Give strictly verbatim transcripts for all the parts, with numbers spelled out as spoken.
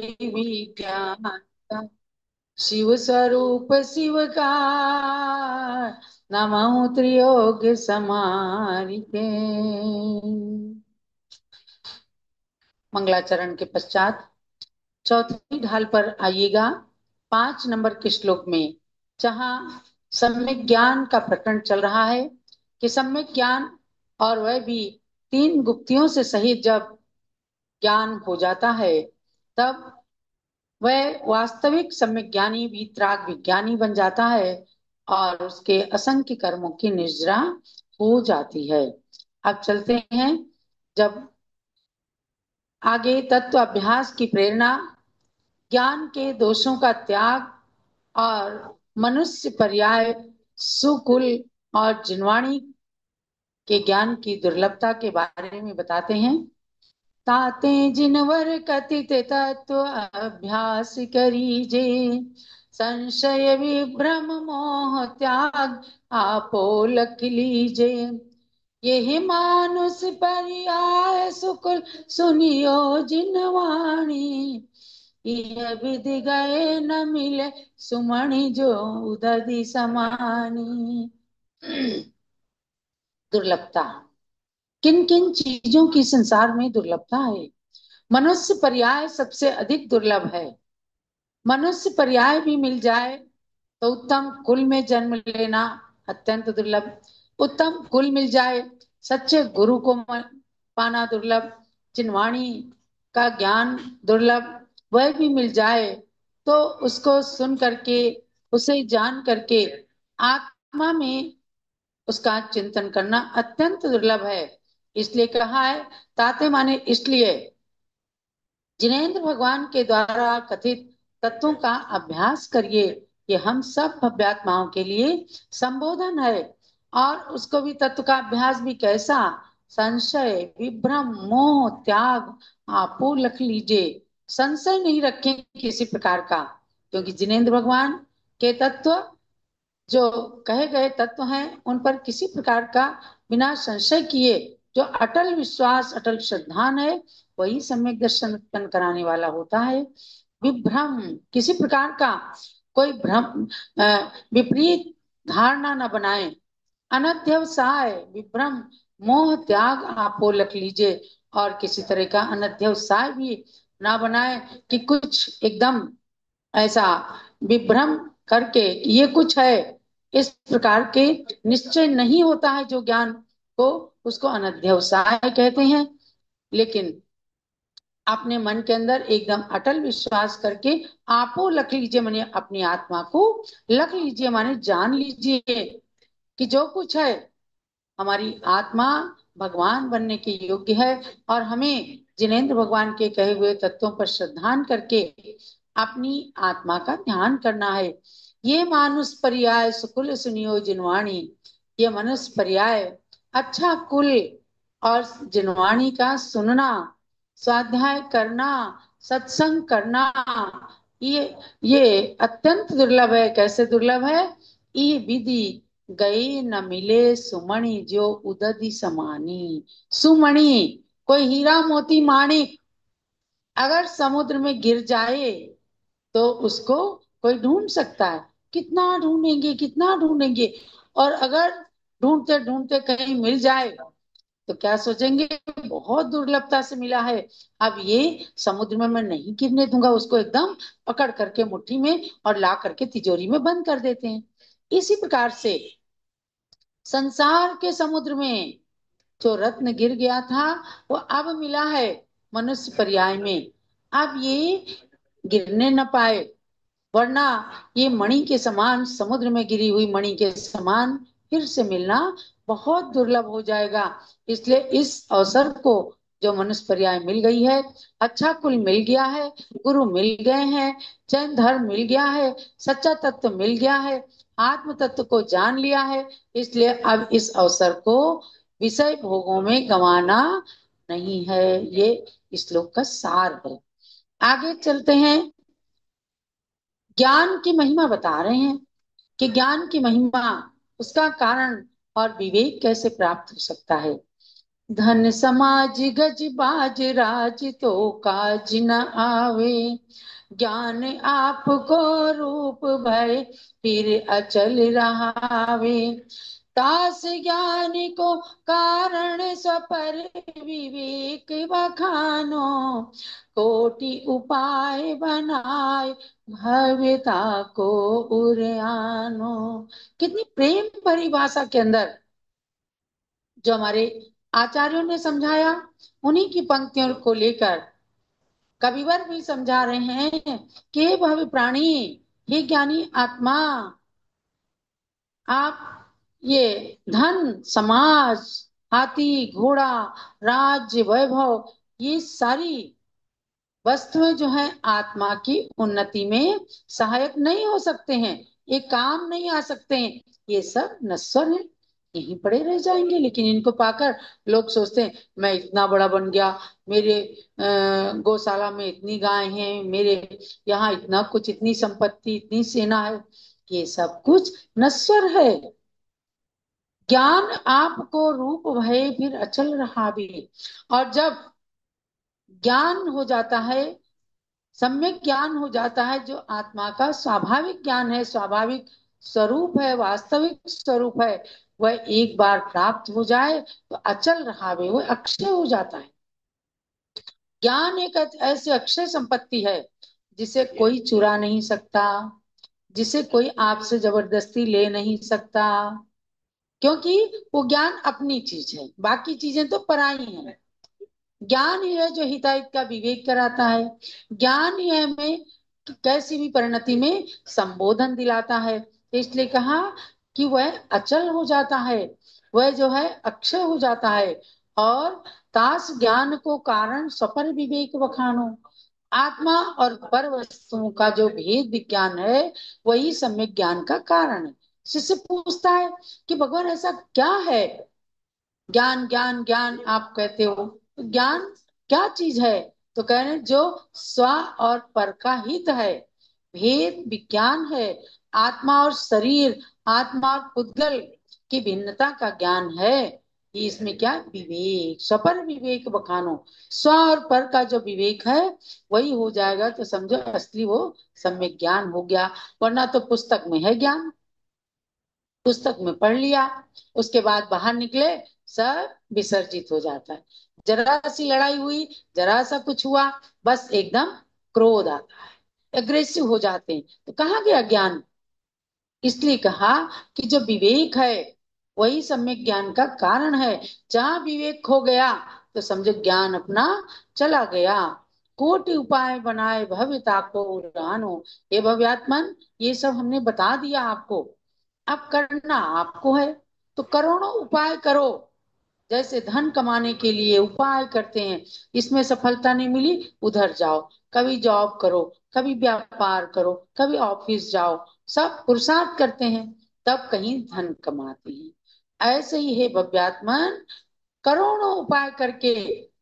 विज्ञान का, शिव स्वरूप शिव का, नमः त्रियोग समारिते। मंगलाचरण के पश्चात चौथी ढाल पर आइएगा, पांच नंबर के श्लोक में, जहां सम्यक ज्ञान का प्रकरण चल रहा है कि सम्यक ज्ञान, और वह भी तीन गुप्तियों से सहित जब ज्ञान हो जाता है, तब वह वास्तविक सम्यक ज्ञानी वीतराग विज्ञानी बन जाता है और उसके असंख्य कर्मों की निर्जरा हो जाती है। अब चलते हैं, जब आगे तत्व अभ्यास की प्रेरणा, ज्ञान के दोषों का त्याग और मनुष्य पर्याय सुकुल और जिनवाणी के ज्ञान की दुर्लभता के बारे में बताते हैं। ताते जिनवर कथित तत्व अभ्यास करीजे, संशय विभ्रम मोह त्याग आपो लख लीजे। यही मानुष पर्याय सुकुल सुनियो जिनवाणी, यह विधि गए न मिले सुमणि जो उदधि समानी। दुर्लभता, किन किन चीजों की संसार में दुर्लभता है? मनुष्य पर्याय सबसे अधिक दुर्लभ है। मनुष्य पर्याय भी मिल जाए तो उत्तम कुल में जन्म लेना अत्यंत दुर्लभ। उत्तम कुल मिल जाए, सच्चे गुरु को पाना दुर्लभ, जिनवाणी का ज्ञान दुर्लभ, वह भी मिल जाए तो उसको सुन करके, उसे जान करके आत्मा में उसका चिंतन करना अत्यंत दुर्लभ है। इसलिए कहा है, ताते माने इसलिए, जिनेन्द्र भगवान के द्वारा कथित तत्वों का अभ्यास करिए। ये हम सब भव्यात्माओं के लिए संबोधन है। और उसको भी, तत्व का अभ्यास भी कैसा? संशय विभ्रम मोह त्याग आपो लख लीजिए। संशय नहीं रखें किसी प्रकार का, क्योंकि जिनेन्द्र भगवान के तत्व जो कहे गए तत्व हैं, उन पर किसी प्रकार का बिना संशय किए जो अटल विश्वास अटल श्रद्धान है, वही सम्यक दर्शन उत्पन्न कराने वाला होता है। विभ्रम, किसी प्रकार का कोई भ्रम विपरीत धारणा न बनाए। अनध्यवसाय विभ्रम मोह त्याग आपो लख लीजिए, और किसी तरह का अनध्यवसाय भी ना बनाए कि कुछ एकदम ऐसा विभ्रम करके ये कुछ है, इस प्रकार के निश्चय नहीं होता है जो ज्ञान को, उसको अनध्यवसाय कहते हैं। लेकिन अपने मन के अंदर एकदम अटल विश्वास करके आपो लख लीजिए, माने अपनी आत्मा को लख लीजिए, माने जान लीजिए कि जो कुछ है, हमारी आत्मा भगवान बनने के योग्य है। और हमें जिनेन्द्र भगवान के कहे हुए तत्वों पर श्रद्धान करके अपनी आत्मा का ध्यान करना है। ये मानुष पर्याय सुकुल सुनियो जिनवाणी, ये मनुष्य पर्याय अच्छा कुल और जिनवाणी का सुनना, स्वाध्याय करना, सत्संग करना, ये ये अत्यंत दुर्लभ है। कैसे दुर्लभ है? ये विधि गई न मिले सुमणि जो उदधि समानी। सुमणि, कोई हीरा मोती माणिक अगर समुद्र में गिर जाए तो उसको कोई ढूंढ सकता है, कितना ढूंढेंगे कितना ढूंढेंगे, और अगर ढूंढते ढूंढते कहीं मिल जाए तो क्या सोचेंगे, बहुत दुर्लभता से मिला है, अब ये समुद्र में मैं नहीं गिरने दूंगा, उसको एकदम पकड़ करके मुट्ठी में और ला करके तिजोरी में बंद कर देते हैं। इसी प्रकार से संसार के समुद्र में जो रत्न गिर गया था, वो अब मिला है मनुष्य पर्याय में। अब ये गिरने न पाए, वरना ये मणि के समान, समुद्र में गिरी हुई मणि के समान फिर से मिलना बहुत दुर्लभ हो जाएगा। इसलिए इस अवसर को जो मनुष्य पर्याय मिल गई है, अच्छा कुल मिल गया है, गुरु मिल गए हैं, जैन धर्म मिल गया है, सच्चा तत्व मिल गया है, आत्म तत्व को जान लिया है, इसलिए अब इस अवसर को विषय भोगों में गंवाना नहीं है। ये इस श्लोक का सार है। आगे चलते हैं, ज्ञान की महिमा बता रहे हैं कि ज्ञान की महिमा, उसका कारण और विवेक कैसे प्राप्त हो सकता है। धन समाज गज बाज राज तो काज न आवे। ज्ञान आपको रूप भय फिर अचल रहावे। दास ज्ञान को कारण स्वपर विवेक बखानो। कोटि उपाय बनाए भव्यता को उरियानो। कितनी प्रेम भरी भाषा के अंदर जो हमारे आचार्यों ने समझाया, उन्हीं की पंक्तियों को लेकर कविवर भी समझा रहे हैं कि हे भव प्राणी, हे ज्ञानी आत्मा, आप ये धन समाज, हाथी घोड़ा, राज्य वैभव, ये सारी वस्तुएं जो है आत्मा की उन्नति में सहायक नहीं हो सकते हैं, ये काम नहीं आ सकते हैं, ये सब नश्वर है, यहीं पड़े रह जाएंगे। लेकिन इनको पाकर लोग सोचते हैं मैं इतना बड़ा बन गया, मेरे अ, गौशाला में इतनी गाय हैं, मेरे यहाँ इतना कुछ, इतनी संपत्ति, इतनी सेना है। ये सब कुछ नश्वर है। ज्ञान आपको रूप भय फिर अचल रहा भी। और जब ज्ञान हो जाता है, सम्यक ज्ञान हो जाता है, जो आत्मा का स्वाभाविक ज्ञान है, स्वाभाविक स्वरूप है, वास्तविक स्वरूप है, वह एक बार प्राप्त हो जाए तो अचल रहा वे, वह अक्षय हो जाता है। ज्ञान एक ऐसी अक्षय संपत्ति है जिसे कोई चुरा नहीं सकता, जिसे कोई आपसे जबरदस्ती ले नहीं सकता, क्योंकि वो ज्ञान अपनी चीज है, बाकी चीजें तो पराई हैं। ज्ञान ही है जो हिताहित का विवेक कराता है। ज्ञान ही है हमें कैसी भी परिणति में संबोधन दिलाता है। तो इसलिए कहा कि वह अचल हो जाता है, वह जो है अक्षय हो जाता है। और तास ज्ञान को कारण सपर विवेक बखानो। आत्मा और पर वस्तुओं का जो भेद विज्ञान है, वही सम्यक ज्ञान का कारण है। शिष्य पूछता है कि भगवान ऐसा क्या है, ज्ञान ज्ञान ज्ञान आप कहते हो, तो ज्ञान क्या चीज है? तो कह रहे हैं, जो स्व और पर का हित है, भेद विज्ञान है। आत्मा और शरीर, आत्मा और पुद्गल की भिन्नता का ज्ञान है। ये इसमें क्या विवेक, स्वपर विवेक बखानो। स्व और पर का जो विवेक है वही हो जाएगा तो समझो असली वो सम्यक ज्ञान हो गया। वरना तो पुस्तक में है ज्ञान, पुस्तक में पढ़ लिया, उसके बाद बाहर निकले सब विसर्जित हो जाता है। जरा सी लड़ाई हुई, जरा सा कुछ हुआ, बस एकदम क्रोध आता है, एग्रेसिव हो जाते हैं, तो कहाँ गया ज्ञान? इसलिए कहा कि जो विवेक है वही सम्यक ज्ञान का कारण है। जहां विवेक खो गया तो समझो ज्ञान अपना चला गया। कोटि उपाय बनाए भव्यता को उड़ानो। ये भव्यात्मन, ये सब हमने बता दिया आपको, अब करना आपको है। तो करोड़ों उपाय करो, जैसे धन कमाने के लिए उपाय करते हैं, इसमें सफलता नहीं मिली उधर जाओ, कभी जॉब करो, कभी व्यापार करो, कभी ऑफिस जाओ, सब पुरुषार्थ करते हैं, तब कहीं धन कमाते हैं। ऐसे ही है भव्यात्मन, करोड़ों उपाय करके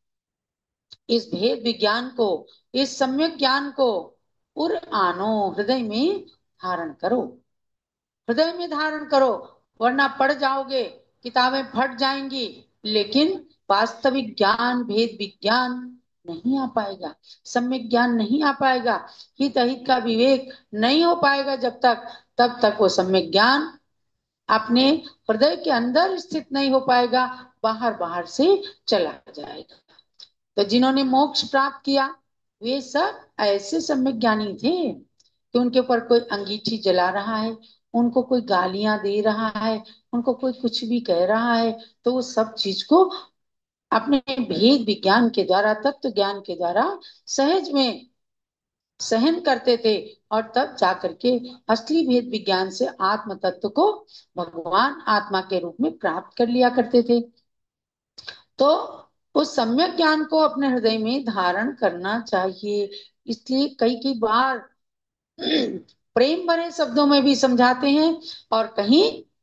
इस भेद विज्ञान को, इस सम्यक ज्ञान को उर आनो, हृदय में धारण करो, हृदय में धारण करो। वरना पढ़ जाओगे, किताबें फट जाएंगी, लेकिन वास्तविक ज्ञान, भेद विज्ञान नहीं आ पाएगा, सम्यक ज्ञान नहीं आ पाएगा, हित अहित का विवेक नहीं हो पाएगा जब तक, तब तक वो सम्यक ज्ञान अपने हृदय के अंदर स्थित नहीं हो पाएगा, बाहर बाहर से चला जाएगा। तो जिन्होंने मोक्ष प्राप्त किया वे सब ऐसे सम्यक ज्ञानी थे कि उनके ऊपर कोई अंगीठी जला रहा है, उनको कोई गालियां दे रहा है, उनको कोई कुछ भी कह रहा है, तो वो सब चीज को अपने भेद विज्ञान के द्वारा, तत्व ज्ञान के द्वारा सहज में सहन करते थे। और तब जाकर के असली भेद विज्ञान से आत्म तत्व को भगवान आत्मा के रूप में प्राप्त कर लिया करते थे। तो उस सम्यक ज्ञान को अपने हृदय में धारण करना चाहिए। इसलिए कई कई बार प्रेम भरे शब्दों में भी समझाते हैं, और कहीं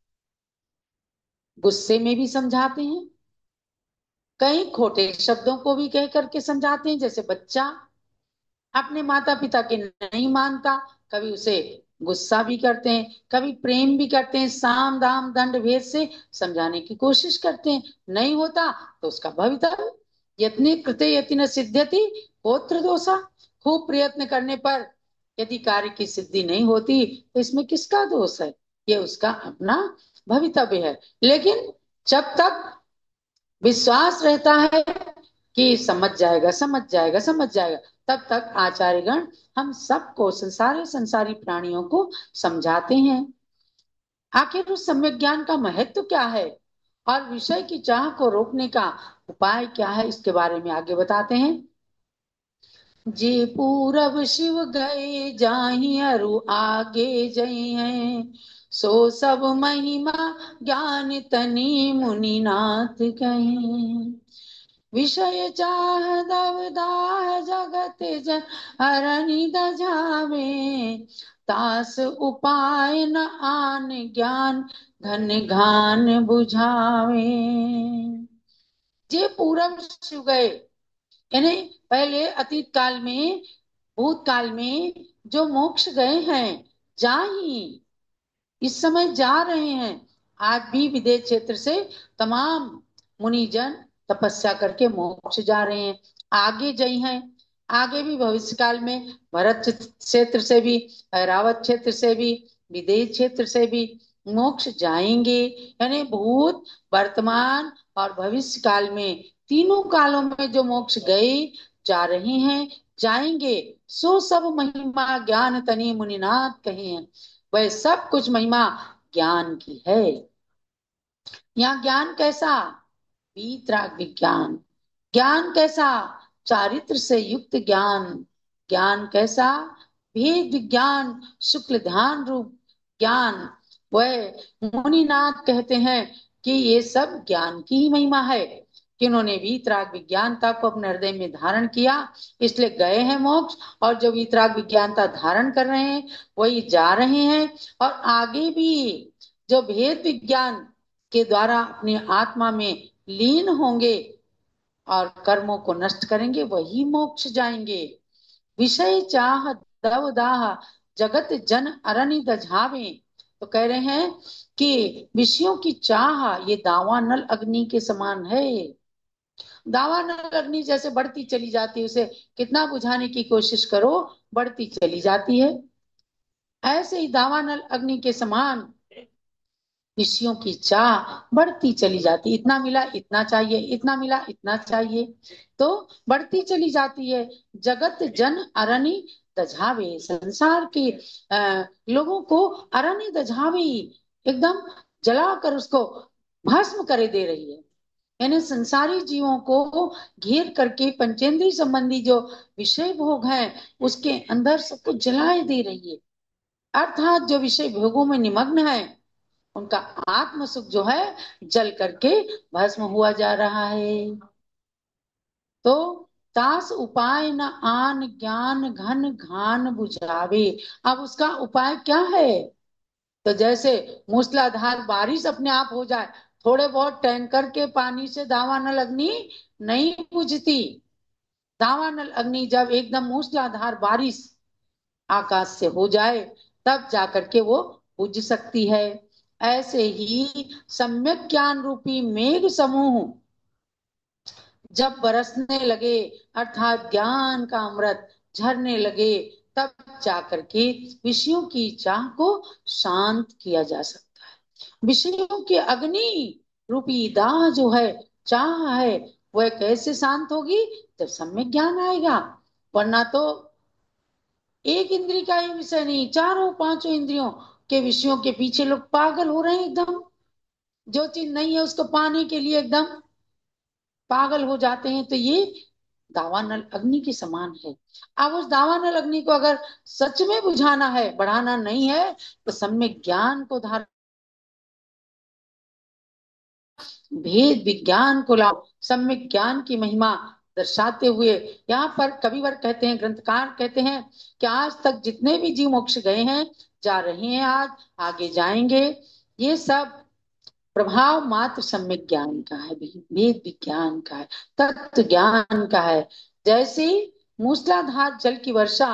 गुस्से में भी समझाते हैं, कहीं खोटे शब्दों को भी कह करके समझाते हैं। जैसे बच्चा अपने माता पिता के नहीं मानता, कभी उसे गुस्सा भी करते हैं, कभी प्रेम भी करते हैं, साम दाम दंड भेद से समझाने की कोशिश करते हैं, नहीं होता तो उसका भवितव्य। यत्ने कृते यति न सिद्ध्यति होत्र दोषा। खूब प्रयत्न करने पर यदि कार्य की सिद्धि नहीं होती तो इसमें किसका दोष है? ये उसका अपना भवितव्य है। लेकिन जब तक विश्वास रहता है कि समझ जाएगा समझ जाएगा समझ जाएगा, तब तक आचार्यगण हम सबको, संसारी संसारी प्राणियों को समझाते हैं। आखिर उस सम्यक ज्ञान का महत्व क्या है और विषय की चाह को रोकने का उपाय क्या है, इसके बारे में आगे बताते हैं। जे पूरब शिव गए जाहि अरु आगे जई हैं, सो सब महिमा ज्ञान तनि मुनिनाथ कहीं। विषय चाह दवदाह जगत जन हरनि दझावे, तास उपाय न आन ज्ञान घन घान बुझावे। जे पूरब शिव गए, यानी पहले अतीत काल में, भूतकाल में जो मोक्ष गए हैं, जा ही इस समय जा रहे हैं। आज भी विदेश क्षेत्र से तमाम मुनिजन तपस्या करके मोक्ष जा रहे हैं। आगे जई हैं, आगे भी भविष्य काल में भरत क्षेत्र से भी, रावत क्षेत्र से भी, विदेश क्षेत्र से भी मोक्ष जाएंगे। यानी भूत, वर्तमान और भविष्य काल में, तीनों कालों में जो मोक्ष गए, जा रहे हैं, जाएंगे। सो सब महिमा ज्ञान तनि मुनिनाथ कहे हैं। वह सब कुछ महिमा ज्ञान की है। यहाँ ज्ञान कैसा? वीतराग विज्ञान। ज्ञान कैसा? चारित्र से युक्त ज्ञान। ज्ञान कैसा? भेद विज्ञान, शुक्ल ध्यान रूप ज्ञान। वह मुनिनाथ कहते हैं कि ये सब ज्ञान की ही महिमा है कि उन्होंने वीतराग विज्ञानता को अपने हृदय में धारण किया, इसलिए गए हैं मोक्ष। और जो वीतराग विज्ञानता धारण कर रहे हैं वही जा रहे हैं, और आगे भी जो भेद विज्ञान के द्वारा अपनी आत्मा में लीन होंगे और कर्मों को नष्ट करेंगे, वही मोक्ष जाएंगे। विषय चाह दव दाह जगत जन अरनि दझावे। तो कह रहे हैं कि विषयों की चाह ये दावानल अग्नि के समान है। दावानल अग्नि जैसे बढ़ती चली जाती है, उसे कितना बुझाने की कोशिश करो बढ़ती चली जाती है, ऐसे ही दावानल अग्नि के समान विषयों की चाह बढ़ती चली जाती। इतना मिला इतना चाहिए, इतना मिला इतना चाहिए, तो बढ़ती चली जाती है। जगत जन अरनि दझावे, संसार के आ, लोगों को अरनि दझावे, एकदम जलाकर उसको भस्म करे दे रही है। यानी संसारी जीवों को घेर करके पंचेंद्रिय संबंधी जो विषय भोग हैं उसके अंदर सबको जलाए दे रही है। अर्थात जो विषय भोगों में निमग्न है उनका आत्म सुख जो है जल करके भस्म हुआ जा रहा है। तो तास उपाय न आन ज्ञान घन घान बुझावे। अब उसका उपाय क्या है? तो जैसे मूसलाधार बारिश अपने आप हो जाए, थोड़े बहुत टैंकर के पानी से दावानल अग्नि नहीं बुझती। दावानल अग्नि जब एकदम मूसलाधार बारिश आकाश से हो जाए तब जाकर के वो बुझ सकती है। ऐसे ही सम्यक ज्ञान रूपी मेघ समूह जब बरसने लगे, अर्थात ज्ञान का अमृत झरने लगे, तब जाकर के विषयों की चाह को शांत किया जा सकता है। विषयों की अग्नि रूपी दाह जो है, चाह है, वह कैसे शांत होगी? जब सम्यक ज्ञान आएगा। वरना तो एक इंद्रिय का ही विषय नहीं, चारों पांचों इंद्रियों के विषयों के पीछे लोग पागल हो रहे हैं एकदम। जो चीज नहीं है उसको पाने के लिए एकदम पागल हो जाते हैं। तो ये दावानल अग्नि के समान है। अब उस दावानल अग्नि को अगर सच में बुझाना है, बढ़ाना नहीं है, तो सम्यक ज्ञान को धारण, भेद विज्ञान को लाओ, सम्यक ज्ञान की महिमा दर्शाते हुए यहाँ पर कविवर कहते हैं, ग्रंथकार कहते हैं कि आज तक जितने भी जीव मोक्ष गए हैं, जा रहे हैं, आज आगे जाएंगे, ये सब प्रभाव मात्र सम्यक ज्ञान का है, भेद विज्ञान का है, तत्व ज्ञान का है। जैसे मूसलाधार जल की वर्षा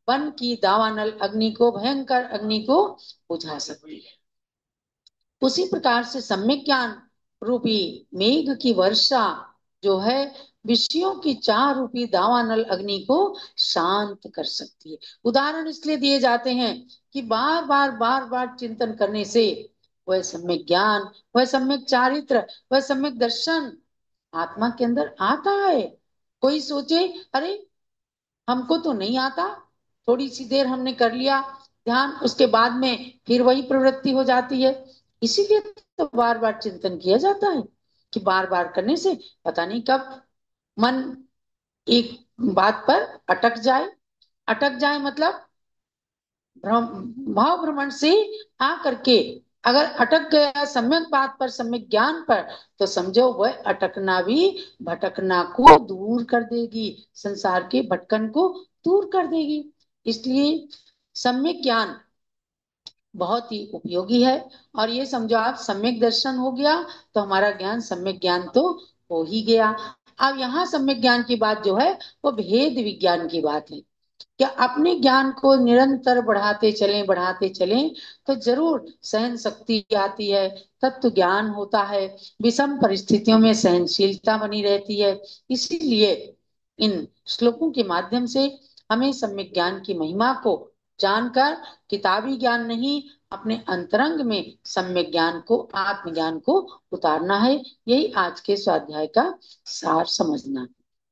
वन की दावानल अग्नि को, भयंकर अग्नि को बुझा सकती है। उसी प्रकार से सम्यक ज्ञान रूपी मेघ की वर्षा जो है विषयों की चाह रूपी दावानल अग्नि को शांत कर सकती है। उदाहरण इसलिए दिए जाते हैं कि बार बार बार बार चिंतन करने से वह सम्यक ज्ञान, वह सम्यक चारित्र, वह सम्यक दर्शन आत्मा के अंदर आता है। कोई सोचे अरे हमको तो नहीं आता, थोड़ी सी देर हमने कर लिया ध्यान, उसके बाद में फिर वही प्रवृत्ति हो जाती है। इसीलिए तो बार बार चिंतन किया जाता है कि बार बार करने से पता नहीं कब मन एक बात पर अटक जाए। अटक जाए मतलब भ्रम, भाव भ्रमण से आ करके अगर अटक गया सम्यक बात पर, सम्यक ज्ञान पर, तो समझो वह अटकना भी भटकना को दूर कर देगी, संसार के भटकन को दूर कर देगी। इसलिए सम्यक ज्ञान बहुत ही उपयोगी है। और ये समझो आप सम्यक दर्शन हो गया तो हमारा ज्ञान सम्यक ज्ञान तो हो ही गया। अब यहाँ सम्यक ज्ञान की बात जो है वो भेद विज्ञान की बात है। क्या अपने ज्ञान को निरंतर बढ़ाते चलें बढ़ाते चलें तो जरूर सहन शक्ति आती है, तत्व ज्ञान होता है, विषम परिस्थितियों में सहनशीलता बनी रहती है। इसीलिए इन श्लोकों के माध्यम से हमें सम्यक ज्ञान की महिमा को जानकर किताबी ज्ञान नहीं, अपने अंतरंग में सम्यक ज्ञान को, आत्मज्ञान को उतारना है। यही आज के स्वाध्याय का सार समझना है।